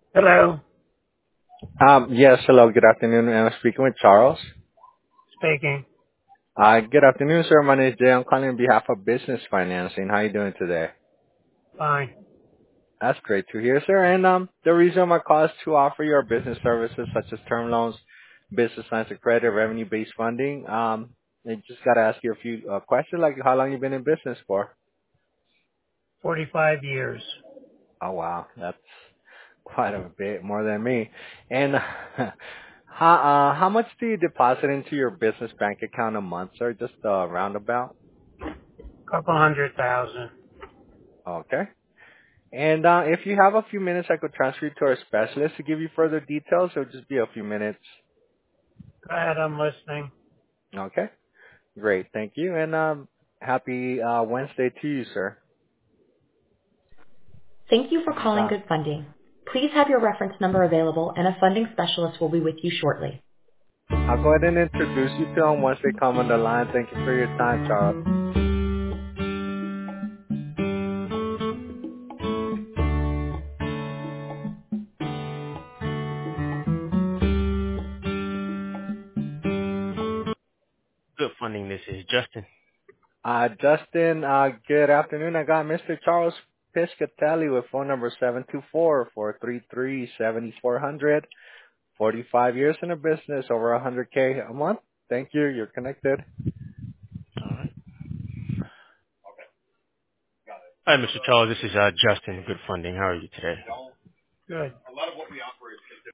Hello, Yes, hello, good afternoon. I'm speaking with Charles. speaking. Good afternoon, sir. My name is Jay. I'm calling on behalf of Business Financing. How are you doing today? Fine. That's great to hear, sir. And the reason my call is to offer your business services such as term loans, business lines of credit, revenue-based funding. I just got to ask you a few questions, like how long you been in business for? 45 years. Oh, wow, that's quite a bit more than me. And how much do you deposit into your business bank account a month, sir? Just roundabout. Couple 100,000. Okay. And if you have a few minutes, I could transfer you to our specialist to give you further details. It'll just be a few minutes. Go ahead, I'm listening. Okay. Great. Thank you. And happy Wednesday to you, sir. Thank you for And calling Good Funding. Please have your reference number available and a funding specialist will be with you shortly. I'll go ahead and introduce you to them once they come on the line. Thank you for your time, Charles. Good funding. This is Justin. Justin, good afternoon. I got Mr. Charles Piscatelli with phone number 724-433-7400. 45 years in the business, over 100K a month. Thank you. You're connected. All right. Hi, Mr. Charles. This is Justin. Good funding. How are you today? Good.